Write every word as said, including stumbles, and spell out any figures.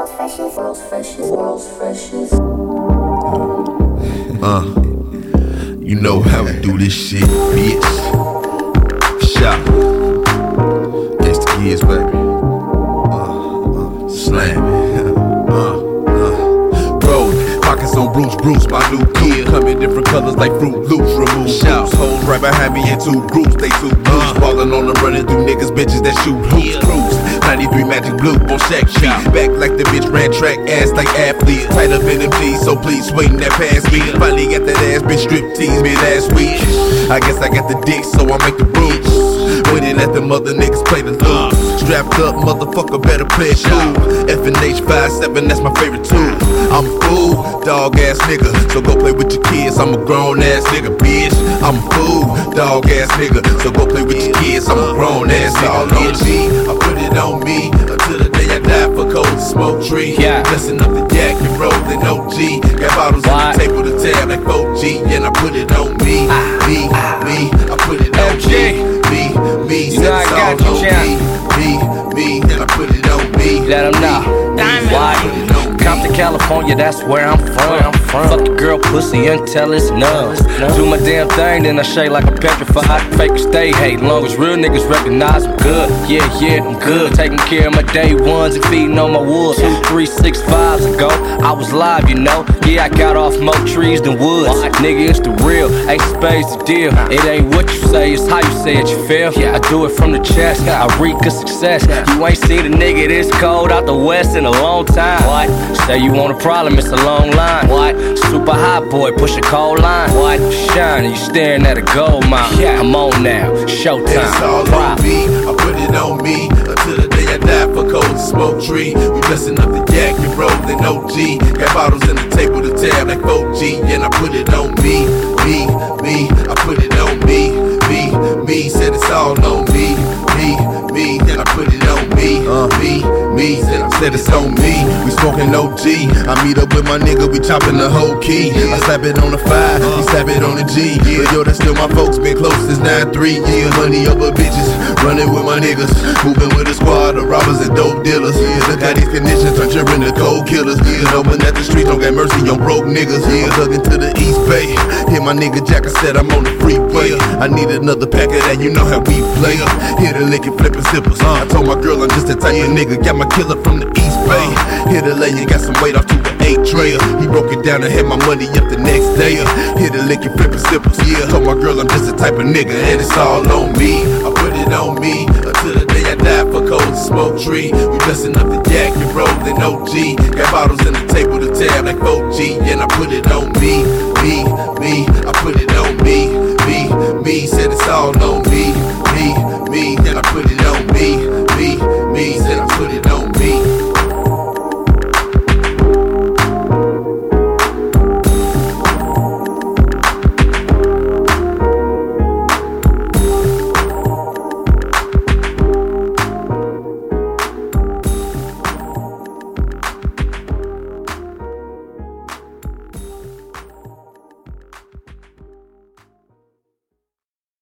World's freshest, world's freshest, world's freshest. Uh, you know how we do this shit, bitch. Shot. It's the kids, baby. Uh, uh, slam it. Uh, uh. Roll, pockets on Bruce, Bruce, my new kid. Come in different colors like Fruit Loops. Remove shouts, hoes right behind me in two groups. They two blues, ballin' on them, running through niggas, bitches that shoot hoops, cruise. ninety-three Magic Blue on Shaq feet. Back like the bitch ran track, ass like athlete. Tight up in them G's, so please waiting that past me. Finally got that ass bitch strip tease me last week. I guess I got the dick, so I make the rules. Waiting at the mother niggas play the lose. Strapped up, motherfucker, better play it cool. F and H five seven, that's my favorite tool. I'm a fool, dog ass nigga, so go play with your kids. I'm a grown ass nigga, bitch. I'm a fool, dog ass nigga, so go play with your kids. I'm a grown ass nigga, all on me. I put it on me until the day I die for cold to smoke tree. Yeah. Messing up the yak and rolling O G. Got bottles on the table to tab like four G, and I put it on me, me, me. I put it on me, me, me. You know I got you, champ. Me, me, me. And I put it on me. Let them know. Why? Compton, California, that's where I'm from. Fuck the girl pussy until it's numb. Do my damn thing, then I shake like a petrified. Fakers stay hate, long as real niggas recognize I'm good. Yeah, yeah, I'm good. Taking care of my day ones and feeding on my wood. Two, three, six, fives ago, I was live, you know. Yeah, I got off more trees than woods. Nigga, it's the real, ain't spades the deal. It ain't what you say, it's how you say it, you feel? I do it from the chest, I reek of success. You ain't seen a nigga this cold out the west in a long time. What? Say you want a problem, it's a long line. What? Super hot boy, push a cold line. What? Shining, you staring at a gold mine. Yeah, I'm on now, showtime. It's all on me, I put it on me until the day I die for cold to smoke tree. We blessing up the yak and rolling O G. Got bottles in the table to tab like four G, and I put it on me, me, me. I put it on me, me, me. Said it's all on me, me, me. Then I put it on me, uh, me, me. Said I said it's on me. We smoking O G. I meet up with my nigga, we chopping the whole key. I slap it on the five, he slap it on the G. But yo, that's still my folks, been close since nine three. Yeah, money over bitches, running with my niggas, moving with a squad of robbers and dope dealers. Yeah, look how these conditions turn children to cold killers. Yeah, open at the streets, don't get mercy on broke niggas. Yeah, hugging to the East Bay. Hit my nigga Jack, I said I'm on the freeway. I need another pack of that, you know how we play. Hit a lick and flip and zippers. I told my girl I'm just the type of nigga, got my killer from the East Bay. Hit a lay and got some weight off to the eight trayer. He broke it down and had my money up the next day. Hit a lick and flip and zippers. Yeah, told my girl I'm just the type of nigga, and it's all on me. I put it on me until the day I die for cold to smoke tree. We blessing up the yak and rolling O G. Got bottles in the table to tab like four G, and I put it on me, me, me. I put it on me, me, me. Said it's all on me.